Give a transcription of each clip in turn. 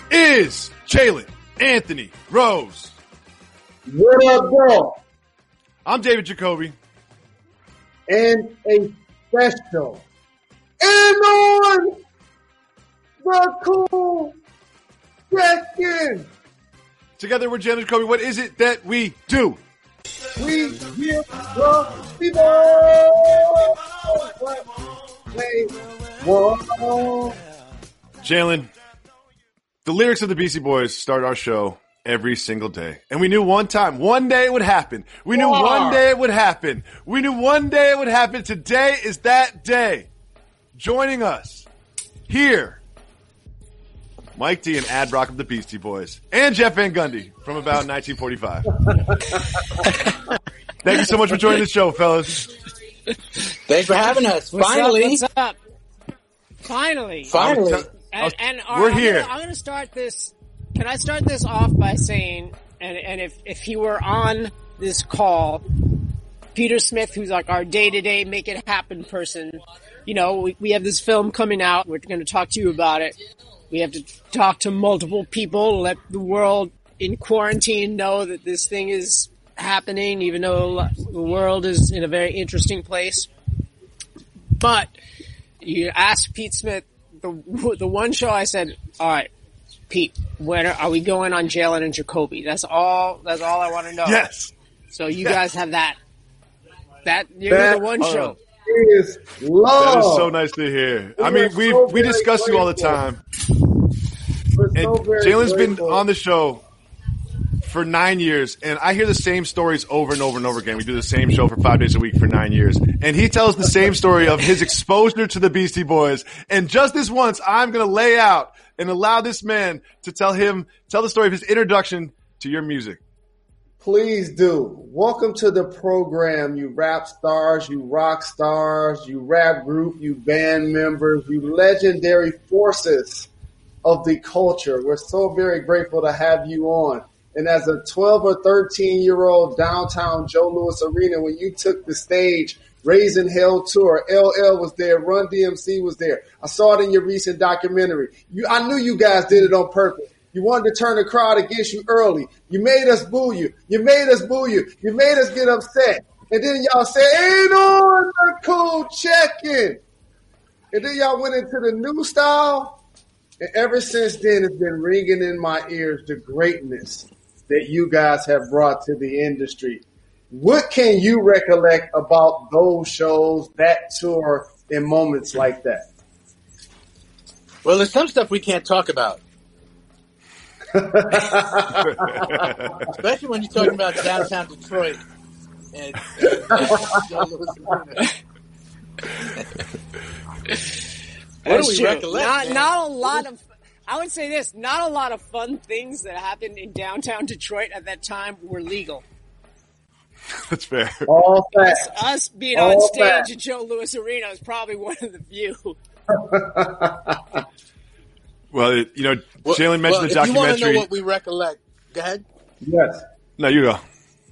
is Jalen Anthony Rose. What up, bro? I'm David Jacoby. And a special and on the cool check-in. Together we're Jalen Jacoby. What is it that we do? We give the people what they want. Jalen, the lyrics of the Beastie Boys start our show every single day. And we knew one day it would happen. We knew one day it would happen. We knew one day it would happen. Today is that day. Joining us here, Mike D and Ad Rock of the Beastie Boys, and Jeff Van Gundy from about 1945. Thank you so much for joining the show, fellas. Thanks for having us. Finally. What's up? Finally. We're here. I'm going to start this. Can I start this off by saying, and if he were on this call, Peter Smith, who's like our day-to-day make it happen person, you know, we have this film coming out. We're going to talk to you about it. We have to talk to multiple people, let the world in quarantine know that this thing is happening, even though the world is in a very interesting place. But you asked Pete Smith, the one show I said, all right, Pete, when are we going on Jalen and Jacoby? That's all I want to know. Yes. So you guys have that. You're the one show. Is love. That is so nice to hear. I mean, we discuss you all the time. And Jalen's been on the show for 9 years, and I hear the same stories over and over and over again. We do the same show for 5 days a week for 9 years. And he tells the same story of his exposure to the Beastie Boys. And just this once, I'm going to lay out and allow this man to tell the story of his introduction to your music. Please do. Welcome to the program, you rap stars, you rock stars, you rap group, you band members, you legendary forces of the culture. We're so very grateful to have you on. And as a 12 or 13-year-old downtown Joe Louis Arena, when you took the stage, Raising Hell Tour, LL was there, Run DMC was there. I saw it in your recent documentary. I knew you guys did it on purpose. You wanted to turn the crowd against you early. You made us boo you. You made us boo you. You made us get upset. And then y'all said, ain't on the cool check-in. And then y'all went into the new style. And ever since then, it's been ringing in my ears, the greatness that you guys have brought to the industry. What can you recollect about those shows, that tour, and moments like that? Well, there's some stuff we can't talk about. Especially when you're talking about downtown Detroit. And what do we recollect? Not a lot of, I would say this, not a lot of fun things that happened in downtown Detroit at that time were legal. That's fair. All facts. Us being on stage at Joe Louis Arena is probably one of the few. Well, Jalen mentioned the documentary. If you want to know what we recollect, go ahead. Yes. No, you go.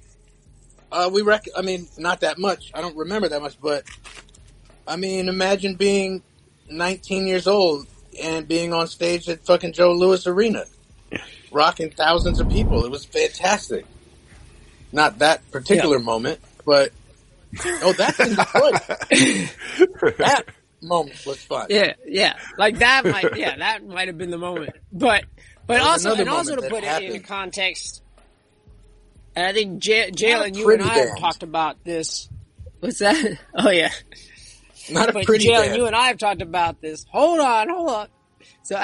I mean, not that much. I don't remember that much, but I mean, imagine being 19 years old and being on stage at fucking Joe Louis Arena, rocking thousands of people. It was fantastic. Not that particular moment, but that's in Detroit. That moment was fun. Yeah. Like that might have been the moment. But also to put it in context, and I think Jalen, you and I have talked about this. What's that? Oh yeah. Not a pretty band. Jalen, you and I have talked about this. Hold on. So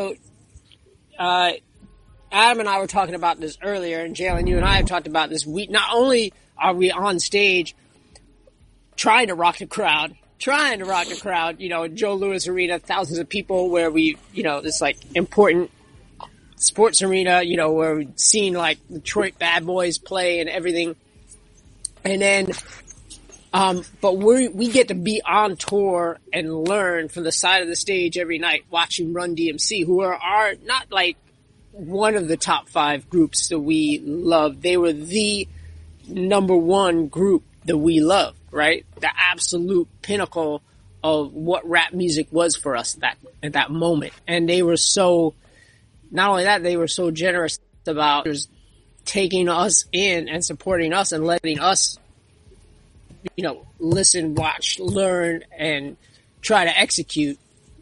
Adam and I were talking about this earlier, and Jalen, you and I have talked about this. Not only are we on stage trying to rock the crowd, at Joe Louis Arena, thousands of people where this like important sports arena, where we've seen like Detroit Bad Boys play and everything. And then, but we get to be on tour and learn from the side of the stage every night watching Run DMC, who are not like one of the top 5 groups that we love. They were the number one group that we love, right? The absolute pinnacle of what rap music was for us at that moment. And they were so not only that, they were so generous about just taking us in and supporting us and letting us, listen, watch, learn, and try to execute.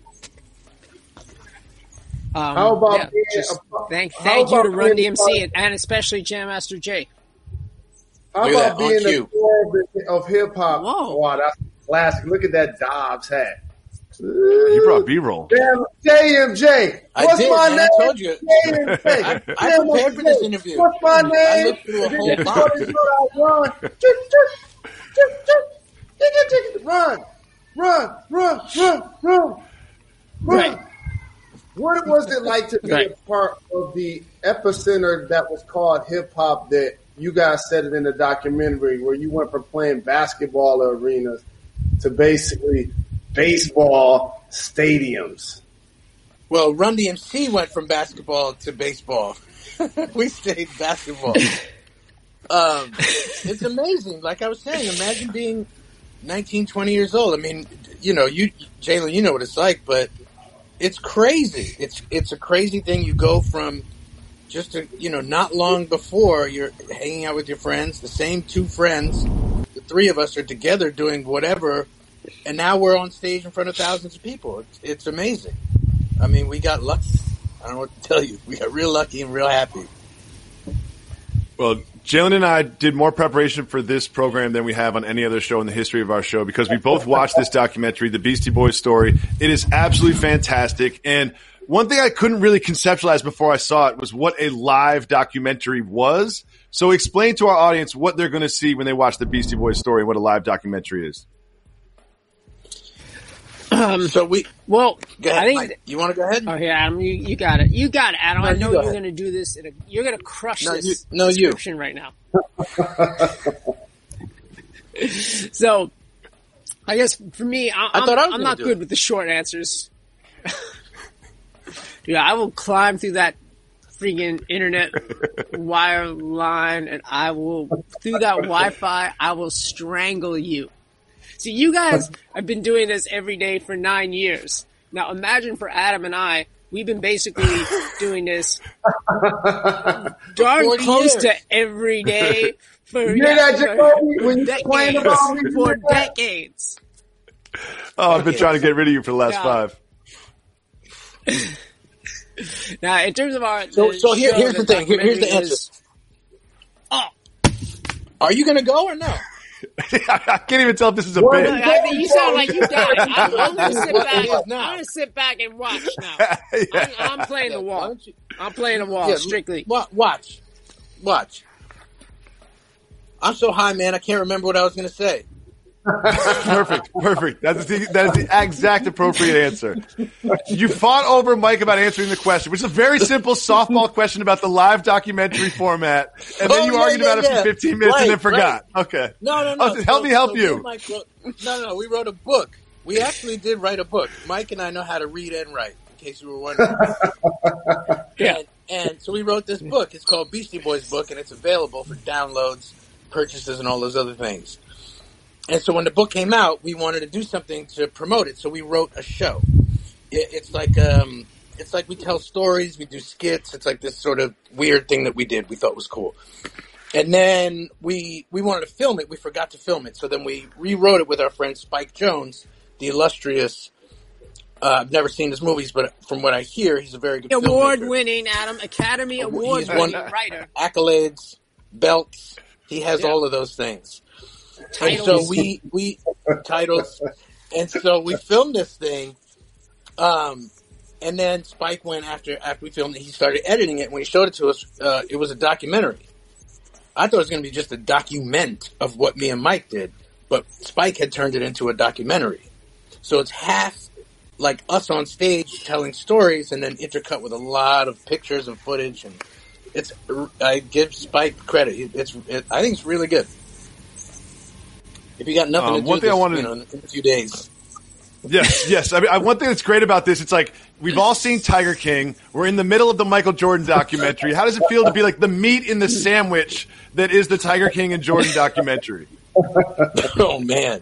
How about thank you to Run DMC and especially Jam Master Jay. How about being the core of hip hop? Wow, that's classic. Look at that Dobbs hat. He brought B-roll. JMJ. What's my name? I told you. I prepared for this interview. What's my name? I looked through a whole box. Run. Right. What was it like to be a part of the epicenter that was called hip hop that you guys said it in the documentary where you went from playing basketball arenas to basically baseball stadiums? Well, Run DMC went from basketball to baseball. We stayed basketball. It's amazing. Like I was saying, imagine being 19, 20 years old. I mean, Jalen, you know what it's like, but it's crazy. It's a crazy thing. You go from just not long before you're hanging out with your friends, the same two friends, the three of us are together doing whatever, and now we're on stage in front of thousands of people. It's amazing. I mean, we got lucky. I don't know what to tell you. We got real lucky and real happy. Well, Jalen and I did more preparation for this program than we have on any other show in the history of our show because we both watched this documentary, The Beastie Boys Story. It is absolutely fantastic. And one thing I couldn't really conceptualize before I saw it was what a live documentary was. So explain to our audience what they're going to see when they watch The Beastie Boys Story and what a live documentary is. Go ahead, I think Mike, you want to go ahead? Oh, yeah, Adam, you got it. You got it, Adam. I know you're going to do this. You're going to crush this description right now. So, I guess for me, I'm not good with the short answers. Dude, I will climb through that freaking internet wire line, and through that Wi-Fi, I will strangle you. See, you guys have been doing this every day for 9 years. Now imagine for Adam and I, we've been basically doing this darn close to every day for decades. Oh, I've been trying to get rid of you for the last 5. Now, in terms of our... So here's the thing. Here's the answer. Are you going to go or no? I can't even tell if this is a bit. I think you sound like you got it. I'm going to sit back and watch now. Yeah. I'm playing the wall. I'm playing the wall, strictly. Watch. I'm so high, man, I can't remember what I was going to say. Perfect. That is the exact appropriate answer. You fought over Mike about answering the question, which is a very simple softball question about the live documentary format, and then you argued about it for 15 minutes and then forgot. Right. Okay. No. Help me help you. We wrote a book. We actually did write a book. Mike and I know how to read and write, in case you were wondering. Yeah. And so we wrote this book. It's called Beastie Boys Book, and it's available for downloads, purchases, and all those other things. And so when the book came out, we wanted to do something to promote it. So we wrote a show. It's like we tell stories, we do skits. It's like this sort of weird thing that we did. We thought was cool. And then we wanted to film it. We forgot to film it. So then we rewrote it with our friend Spike Jonze, the illustrious. I've never seen his movies, but from what I hear, he's a very good award-winning, Adam, Academy Award-winning writer. Accolades, belts. He has all of those things. Titles. And so we titles, and so we filmed this thing, and then Spike went after we filmed it. He started editing it, and when he showed it to us, it was a documentary. I thought it was going to be just a document of what me and Mike did, but Spike had turned it into a documentary. So it's half like us on stage telling stories, and then intercut with a lot of pictures and footage. And I give Spike credit. I think it's really good. If you got nothing to do in a few days. Yes. I mean, one thing that's great about this, it's like we've all seen Tiger King. We're in the middle of the Michael Jordan documentary. How does it feel to be like the meat in the sandwich that is the Tiger King and Jordan documentary? Oh man!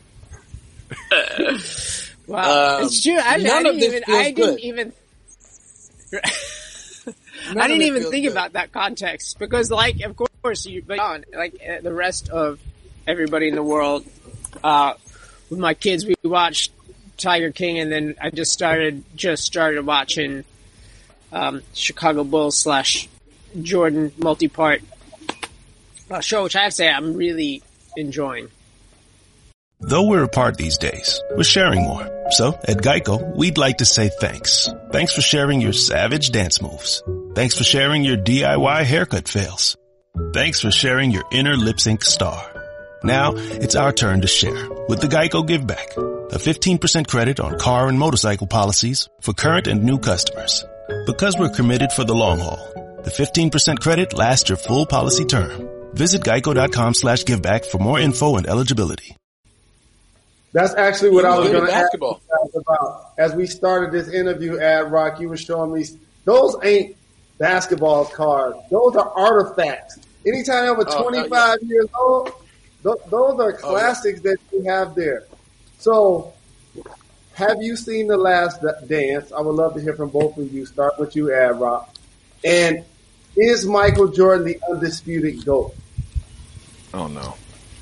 Wow, it's true. I didn't even. I didn't even think about that context because, like, of course, the rest of everybody in the world, with my kids, we watched Tiger King, and then I just started watching Chicago Bulls / Jordan multi-part show, which I have to say I'm really enjoying. Though we're apart these days, we're sharing more. So, at Geico, we'd like to say thanks. Thanks for sharing your savage dance moves. Thanks for sharing your DIY haircut fails. Thanks for sharing your inner lip sync star. Now, it's our turn to share with the Geico Give Back, a 15% credit on car and motorcycle policies for current and new customers. Because we're committed for the long haul, the 15% credit lasts your full policy term. Visit geico.com/giveback for more info and eligibility. That's actually what I was going to ask you about. As we started this interview, Ad Rock, you were showing me those ain't basketball cards. Those are artifacts. Anytime over 25 years old, those are classics that you have there. So, have you seen The Last Dance? I would love to hear from both of you. Start with you, Ad Rock. And is Michael Jordan the undisputed GOAT? Oh, no.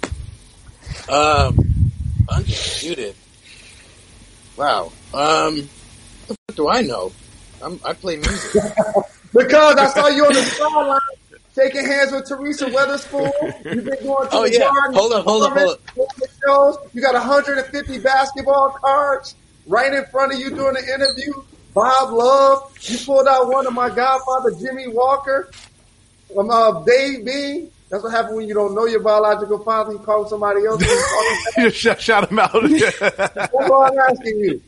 Undisputed. Wow. What do I know? I play music. Because I saw you on the sideline shaking hands with Teresa Weatherspoon. You've been going to the garden. Hold on. Shows. You got 150 basketball cards right in front of you during the interview. Bob Love. You pulled out one of my godfather, Jimmy Walker. Dave Bean. That's what happens when you don't know your biological father. You call somebody else. You just shout him out. That's all I'm asking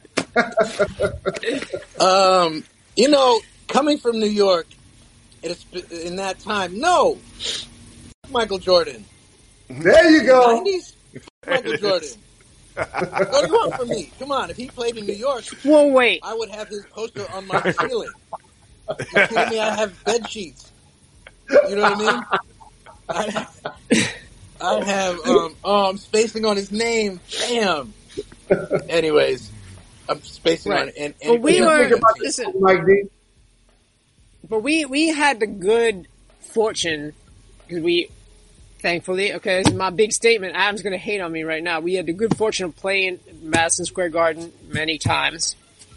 you. Coming from New York, in that time, no. Michael Jordan. There you go. 90s? Michael Jordan. What do you want from me? Come on, if he played in New York, well, wait. I would have his poster on my ceiling. You kidding me? I have bed sheets. You know what I mean? I have, I'm spacing on his name. Damn. Anyways, I'm spacing on it. And but we were, listen, Mike D. But we had the good fortune, because thankfully, okay, this is my big statement. Adam's going to hate on me right now. We had the good fortune of playing Madison Square Garden many times.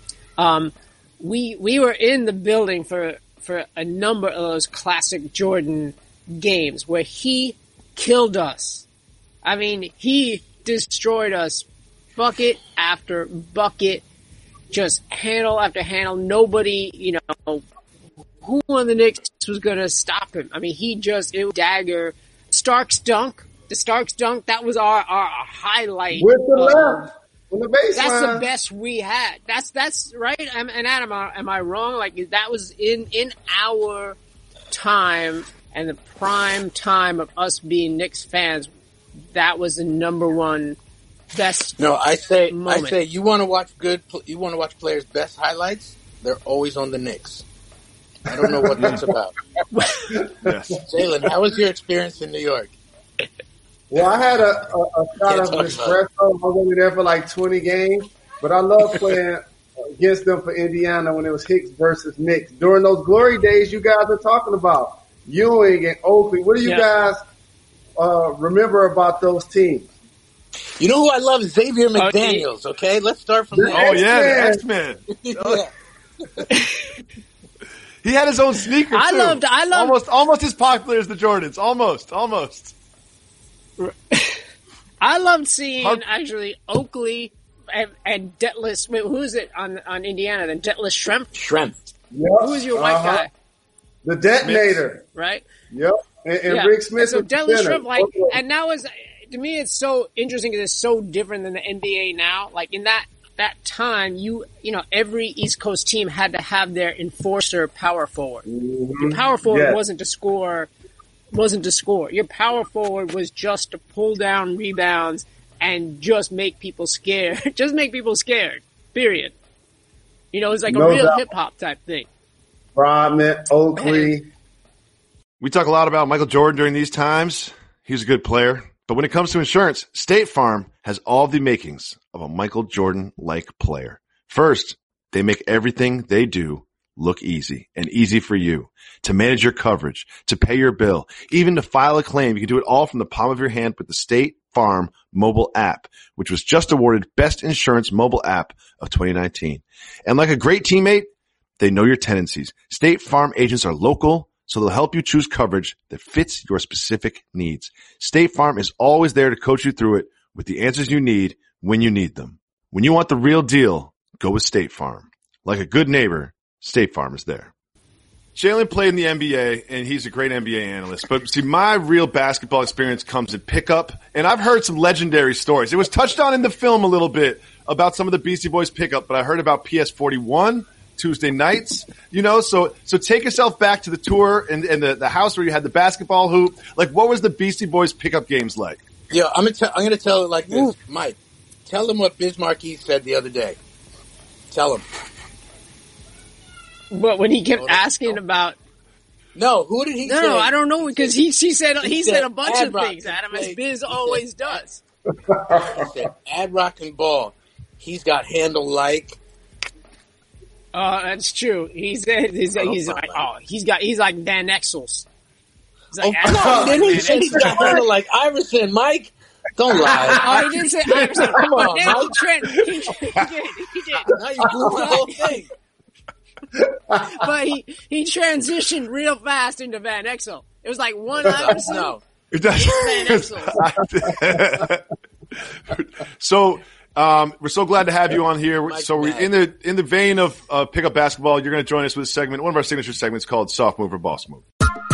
We were in the building for a number of those classic Jordan games where he killed us. I mean, he destroyed us bucket after bucket, just handle after handle. Nobody, who on the Knicks was going to stop him? I mean, it was dagger. Starks dunk, that was our highlight. With the left, on the baseline. That's the best we had. That's right. And Adam, am I wrong? Like, that was in our time and the prime time of us being Knicks fans. That was the number one best. No, I say, moment. You want to watch players' best highlights? They're always on the Knicks. I don't know what that's about. Yes. Jalen, how was your experience in New York? Well, I had a shot of espresso. I was only there for like 20 games, but I love playing against them for Indiana when it was Hicks versus Knicks. During those glory days you guys are talking about, Ewing and Oakley. What do you guys remember about those teams? You know who I love? Xavier McDaniels, okay? Let's start from there. Oh, yeah, the X-Men. Yeah. He had his own sneaker, too. I loved almost as popular as the Jordans. Almost. I loved seeing actually Oakley and Detlef. Wait, who is it on Indiana then? Detlef Schrempf. Yep. Who was your white guy? The detonator, right? Yep. And Rick Smith. So Detlef Schrempf, and that was, to me, it's so interesting because it's so different than the NBA now. Like in that time, every East Coast team had to have their enforcer power forward. Mm-hmm. Your power forward wasn't to score. Your power forward was just to pull down rebounds and just make people scared. Period. It's like a real hip hop type thing. Rodman, Oakley. We talk a lot about Michael Jordan during these times. He's a good player. But when it comes to insurance, State Farm has all the makings of a Michael Jordan-like player. First, they make everything they do look easy and easy for you. To manage your coverage, to pay your bill, even to file a claim, you can do it all from the palm of your hand with the State Farm mobile app, which was just awarded Best Insurance Mobile App of 2019. And like a great teammate, they know your tendencies. State Farm agents are local, so they'll help you choose coverage that fits your specific needs. State Farm is always there to coach you through it with the answers you need when you need them. When you want the real deal, go with State Farm. Like a good neighbor, State Farm is there. Jalen played in the NBA, and he's a great NBA analyst. But see, my real basketball experience comes in pickup, and I've heard some legendary stories. It was touched on in the film a little bit about some of the Beastie Boys pickup, but I heard about PS41, Tuesday nights, so take yourself back to the tour and the house where you had the basketball hoop. Like, what was the Beastie Boys pickup games like? Yeah, I'm gonna tell it like this. Ooh. Mike, tell them what Biz Markie said the other day. Tell him. But when he kept asking about, who did he say? No, I don't know, because he said a bunch of things, Adam, as Biz always does. He said, Ad Rock and Ball, he's got handle like. That's true. He's like Van Exels. He's like, then he said he's got handle like Iverson. Mike, don't lie. Oh, he didn't say Iverson. Come on, Mike. He did. Now you blew the whole thing. But he transitioned real fast into Van Exel. It was like one Iverson. No. Van Exel. So we're so glad to have you on here. So we're in the vein of pickup basketball. You're going to join us with a segment, one of our signature segments called Soft Move or Boss Move.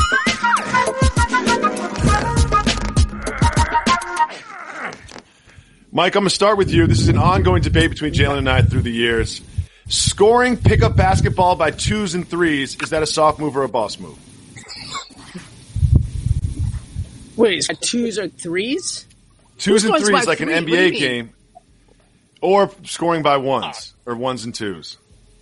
Mike, I'm going to start with you. This is an ongoing debate between Jalen and I through the years. Scoring pickup basketball by 2s and 3s, is that a soft move or a boss move? Wait, is it 2s or 3s? 2s and 3s, like an NBA game. Or scoring by 1s, or 1s and 2s.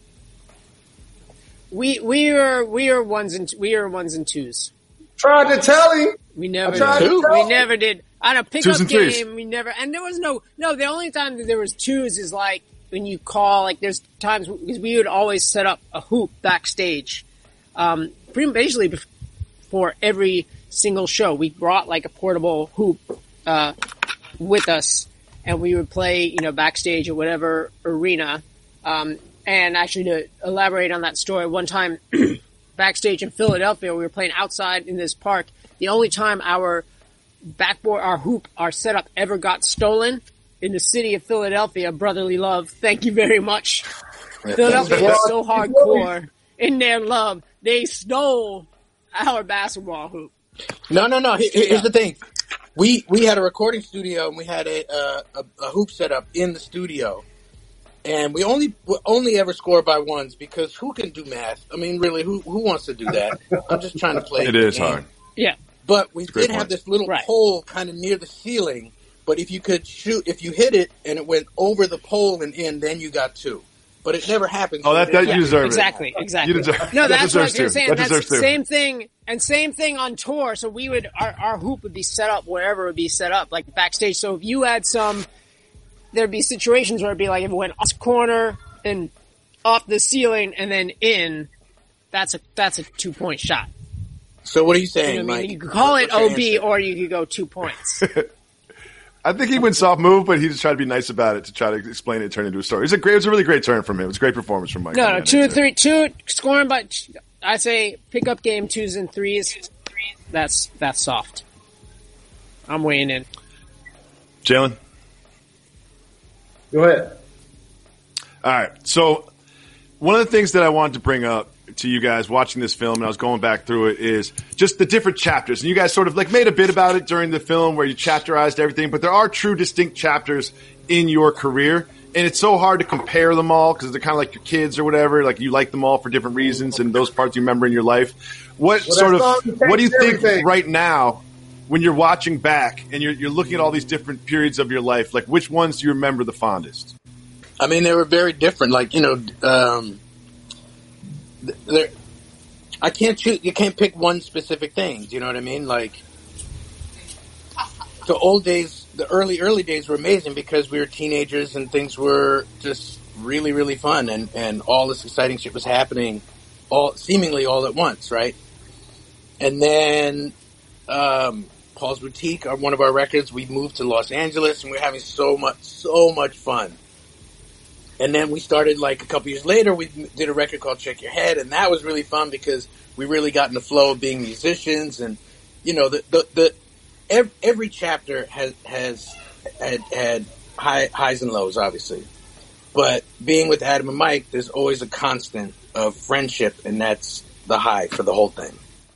We are 1s and 2s. Tried to tell him. We never did. On a pickup game, we never, and there was the only time that there was 2s is like when you call, like there's times, because we would always set up a hoop backstage. Pretty basically for every single show, we brought like a portable hoop, with us, and we would play, backstage at whatever arena. And actually to elaborate on that story, one time backstage in Philadelphia, we were playing outside in this park. The only time our backboard, our hoop, our setup ever got stolen in the city of Philadelphia. Brotherly love. Thank you very much. Philadelphia is so hardcore in their love. They stole our basketball hoop. No. Here's the thing. We had a recording studio and we had a hoop set up in the studio. And we only ever score by 1s because who can do math? I mean, really, who wants to do that? I'm just trying to play. It is hard. Yeah. But we did have this little pole kind of near the ceiling. But if you could shoot, if you hit it and it went over the pole and in, then you got 2. But it never happened. Oh, that you deserve it. Exactly. You deserve, no, that's what I was saying. That's the same thing, and same thing on tour. So we would, our hoop would be set up wherever it would be set up, like backstage. So if you had there'd be situations where it'd be like if it went off the corner and off the ceiling and then in, that's a 2-point shot. So what are you saying, Mike? You could call it OB or you could go 2 points. I think he went soft move, but he just tried to be nice about it to try to explain it and turn it into a story. It was a really great turn from him. It was a great performance from Mike. No, 2 scoring by, I say pickup game 2s and 3s. That's soft. I'm weighing in. Jalen? Go ahead. All right. So one of the things that I wanted to bring up to you guys watching this film, and I was going back through it, is just the different chapters. And you guys sort of like made a bit about it during the film where you chapterized everything, but there are true distinct chapters in your career. And it's so hard to compare them all because they're kind of like your kids or whatever. Like you like them all for different reasons and those parts you remember in your life. What do you think right now when you're watching back and you're looking at all these different periods of your life? Like which ones do you remember the fondest? I mean, they were very different. Like, I can't choose. You can't pick one specific thing. Do you know what I mean? Like the old days, the early days were amazing because we were teenagers and things were just really, really fun and all this exciting shit was happening. seemingly all at once, right? And then Paul's Boutique, one of our records, we moved to Los Angeles, and we're having so much fun. And then we started, like, a couple years later, we did a record called Check Your Head, and that was really fun because we really got in the flow of being musicians. And, you know, every chapter had highs and lows, obviously. But being with Adam and Mike, there's always a constant of friendship, and that's the high for the whole thing.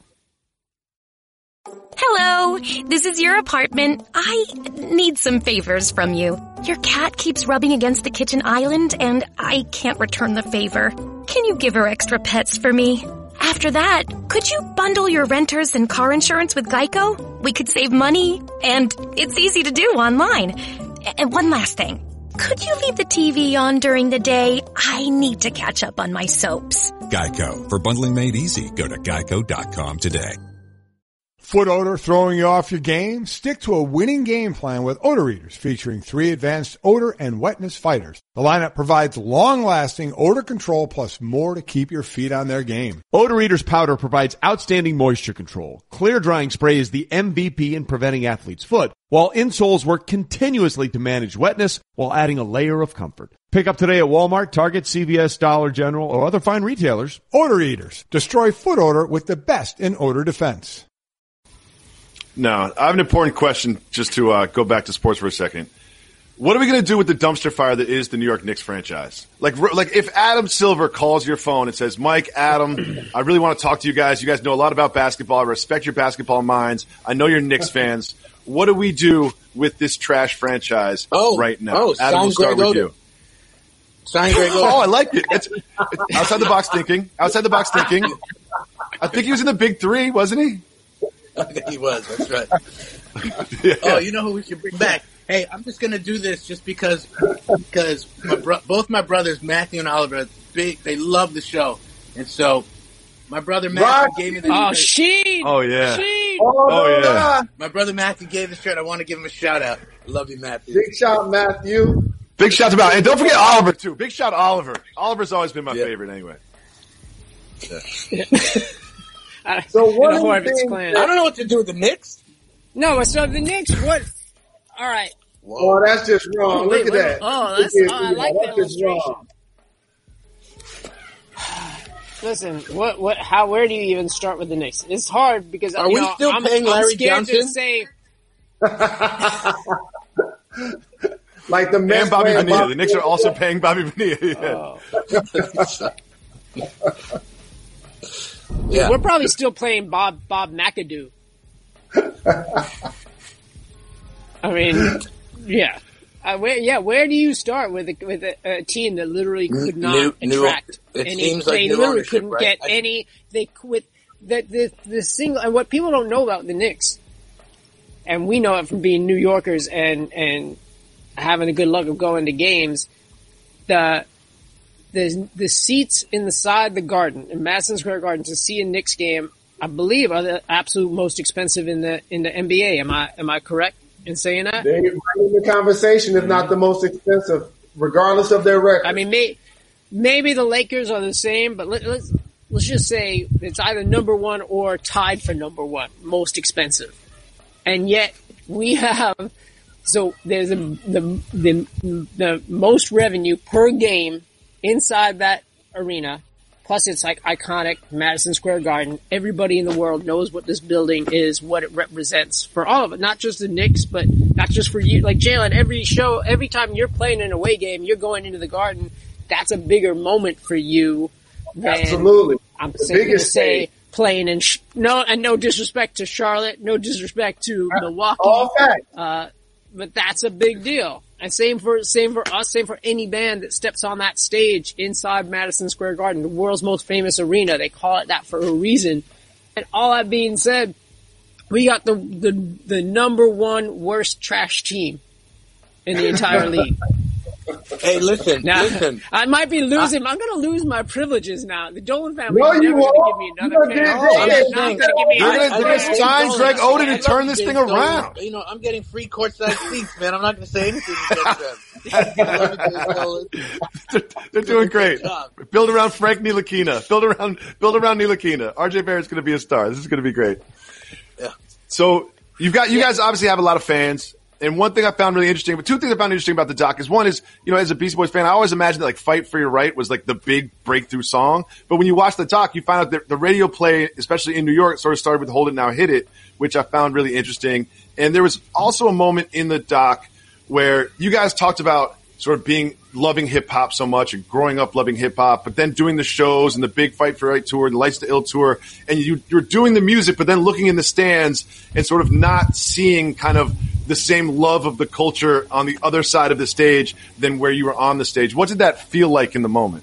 Hello, this is your apartment. I need some favors from you. Your cat keeps rubbing against the kitchen island, and I can't return the favor. Can you give her extra pets for me? After that, could you bundle your renters and car insurance with Geico? We could save money, and it's easy to do online. And one last thing. Could you leave the TV on during the day? I need to catch up on my soaps. Geico. For bundling made easy, go to geico.com today. Foot odor throwing you off your game? Stick to a winning game plan with Odor Eaters, featuring 3 advanced odor and wetness fighters. The lineup provides long-lasting odor control plus more to keep your feet on their game. Odor Eaters powder provides outstanding moisture control. Clear drying spray is the MVP in preventing athlete's foot, while insoles work continuously to manage wetness while adding a layer of comfort. Pick up today at Walmart, Target, CVS, Dollar General, or other fine retailers. Odor Eaters. Destroy foot odor with the best in odor defense. No, I have an important question just to go back to sports for a second. What are we going to do with the dumpster fire that is the New York Knicks franchise? Like if Adam Silver calls your phone and says, Mike, Adam, I really want to talk to you guys. You guys know a lot about basketball. I respect your basketball minds. I know you're Knicks fans. What do we do with this trash franchise right now? Adam, we'll start with you. Sign Greg Oden. Oh, I like it. It's outside the box thinking. Outside the box thinking. I think he was in the big 3, wasn't he? I think he was. That's right. Yeah. Oh, you know who we should bring back? Hey, I'm just going to do this just because both my brothers, Matthew and Oliver, they love the show. And so my brother Matthew gave me the shirt. Sheen! Oh, yeah. Sheen! Oh, yeah. My brother Matthew gave the shirt. I want to give him a shout out. I love you, Matthew. Big shout, Matthew. Big shout to Matthew. And don't forget Oliver, too. Big shout to Oliver. Oliver's always been my favorite anyway. Yeah. So what do I don't know what to do with the Knicks. No, so the Knicks, what? All right. Whoa. Oh, that's just wrong. Look at that. Oh, I like that illustration. Listen, where do you even start with the Knicks? It's hard because are we still paying Larry Johnson? To say, like the Mets and Bobby Bonilla. The Knicks are also paying Bobby Bonilla. Yeah. We're probably still playing Bob McAdoo. I mean, yeah. Where do you start with a team that literally could not attract any? They literally couldn't get any. They quit the single. And what people don't know about the Knicks, and we know it from being New Yorkers and having the good luck of going to games, the seats inside the Garden, in Madison Square Garden, to see a Knicks game, I believe, are the absolute most expensive in the NBA. Am I correct in saying that? They're right in the conversation, if not the most expensive, regardless of their record. I mean, maybe the Lakers are the same, but let's just say it's either number 1 or tied for number 1, most expensive. And yet we have, so there's the most revenue per game inside that arena, plus it's like iconic Madison Square Garden. Everybody in the world knows what this building is, what it represents for all of it, not just the Knicks, but not just for you. Like Jalen, every time you're playing an away game, you're going into the Garden. That's a bigger moment for you than absolutely. I'm going to say playing in no disrespect to Charlotte, no disrespect to Milwaukee, but that's a big deal. And same for us, same for any band that steps on that stage inside Madison Square Garden, the world's most famous arena. They call it that for a reason. And all that being said, we got the number 1 worst trash team in the entire league. Hey, listen. I might be losing. I'm going to lose my privileges now. The Dolan family is never going to give me another chance. You're going to sign Greg Oden and turn this thing around. You know, I'm getting free courtside seats, man. I'm not going to say anything against them. They're doing great. Build around Frank Ntilikina. Build around Ntilikina. RJ Barrett's going to be a star. This is going to be great. Yeah. So you guys obviously have a lot of fans. And one thing I found really interesting, but two things I found interesting about the doc is one is, as a Beastie Boys fan, I always imagined that like Fight for Your Right was like the big breakthrough song. But when you watch the doc, you find out that the radio play, especially in New York, sort of started with Hold It Now Hit It, which I found really interesting. And there was also a moment in the doc where you guys talked about sort of loving hip hop so much and growing up loving hip hop, but then doing the shows and the big Fight for Your Right tour, the Lights to Ill tour, and you're doing the music, but then looking in the stands and sort of not seeing kind of the same love of the culture on the other side of the stage than where you were on the stage. What did that feel like in the moment?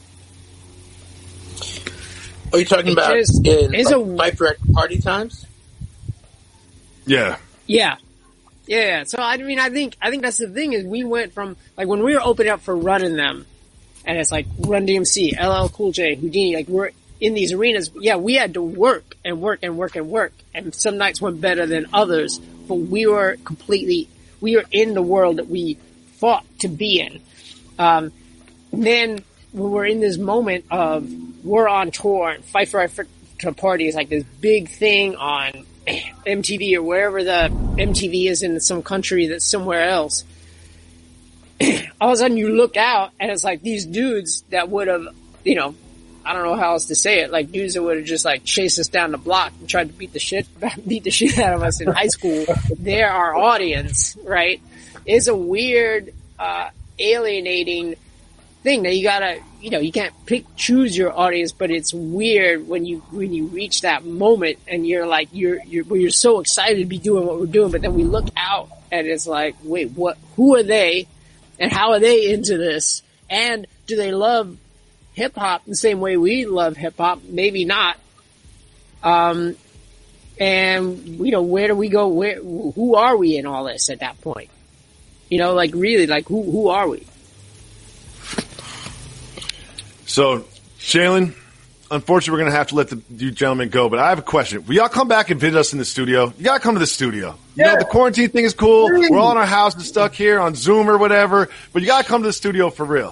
Are you talking about Fight for Your Right party times? Yeah. Yeah. So I mean, I think that's the thing is we went from like when we were opening up for Running Them, and it's like Run DMC, LL Cool J, Houdini, like we're in these arenas. Yeah, we had to work, and some nights went better than others. But we were in the world that we fought to be in. Then when we're in this moment of we're on tour and Fight for Our Party is like this big thing on MTV or wherever the MTV is in some country that's somewhere else. All of a sudden you look out and it's like these dudes that would have, I don't know how else to say it, like dudes that would have just like chased us down the block and tried to beat the shit out of us in high school. They're our audience, right? It's a weird, alienating thing that you gotta, you can't choose your audience, but it's weird when you reach that moment and you're like, you're so excited to be doing what we're doing, but then we look out and it's like, wait, who are they and how are they into this? And do they love hip hop the same way we love hip hop? Maybe not. And where do we go? Who are we in all this at that point? Like really, like who are we? So, Jalen, unfortunately, we're going to have to let you gentlemen go, but I have a question. Will y'all come back and visit us in the studio? You got to come to the studio. Yeah. The quarantine thing is cool. We're all in our house and stuck here on Zoom or whatever, but you got to come to the studio for real.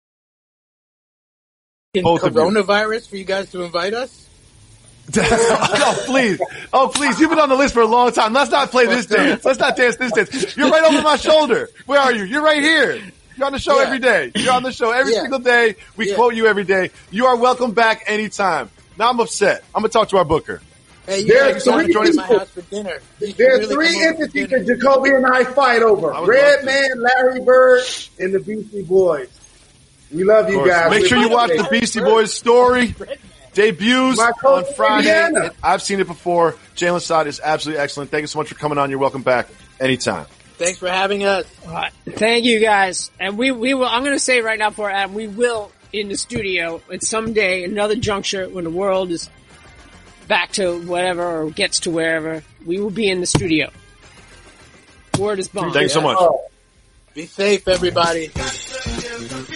Both coronavirus for you guys to invite us? please. You've been on the list for a long time. Let's not play this dance. Let's not dance this dance. You're right over my shoulder. Where are you? You're right here. You're on the show every day. You're on the show every single day. We quote you every day. You are welcome back anytime. Now I'm upset. I'm going to talk to our booker. Hey, you so much for joining my house for dinner. There's three entities that Jacoby and I fight over. Redman, Larry Bird, and the Beastie Boys. We love you guys. Make sure you watch the Beastie Boys story. Debuts on Friday. I've seen it before. Jalen Saad is absolutely excellent. Thank you so much for coming on. You're welcome back anytime. Thanks for having us. Thank you guys. And we will, I'm going to say right now for Adam, we will in the studio at someday, another juncture when the world is back to whatever or gets to wherever, we will be in the studio. Word is bond. Thanks so much. Be safe, everybody.